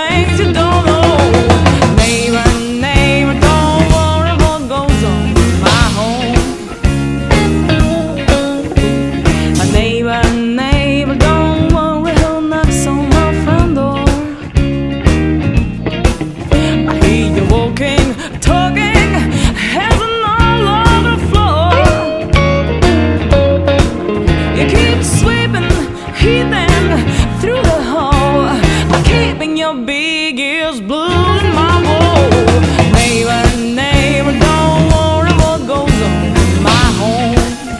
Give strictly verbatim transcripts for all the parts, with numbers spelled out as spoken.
things you don't know. Neighbor, neighbor, don't worry what goes on in my home. A neighbor, neighbor, don't worry who knocks on my front door. I hear you walking, talking, heaven all over the floor. You keep sweeping, heaving through the hall, keeping your big ears blue in my wool. Neighbor, neighbor, don't worry what goes on in my home.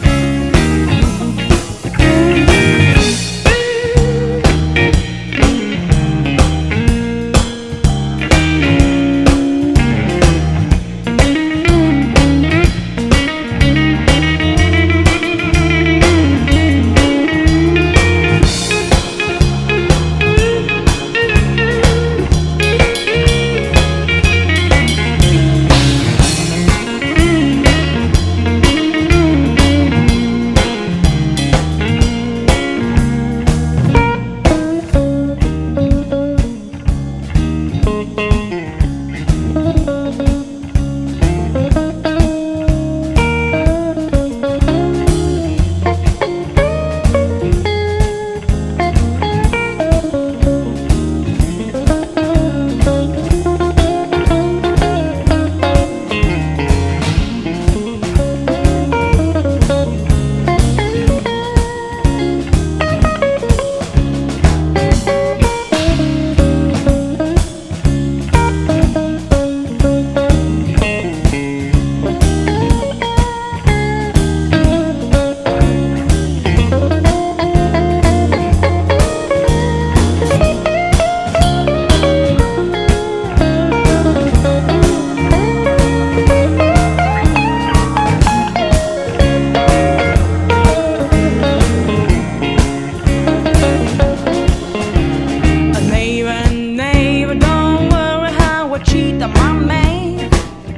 Cheat on my man.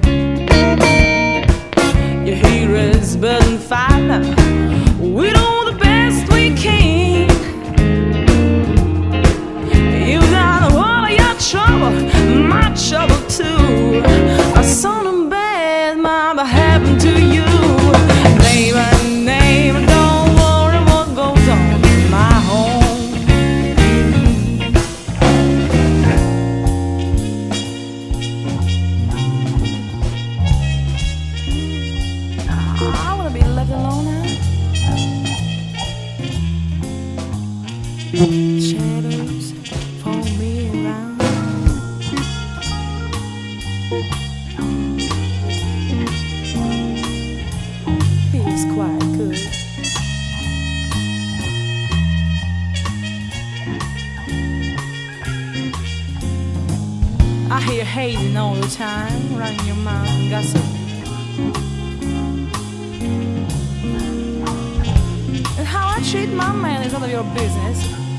Your hero is burning fire. We do the best we can. You got all of your trouble, my trouble too. Something bad might happen to you. Neighbor, neighbor, don't worry what goes on in my home. I wanna be left alone now. Shadows follow me around. Feels quite good. I hear hazing all the time, running your mouth and gossip. And how I treat my man is none of your business.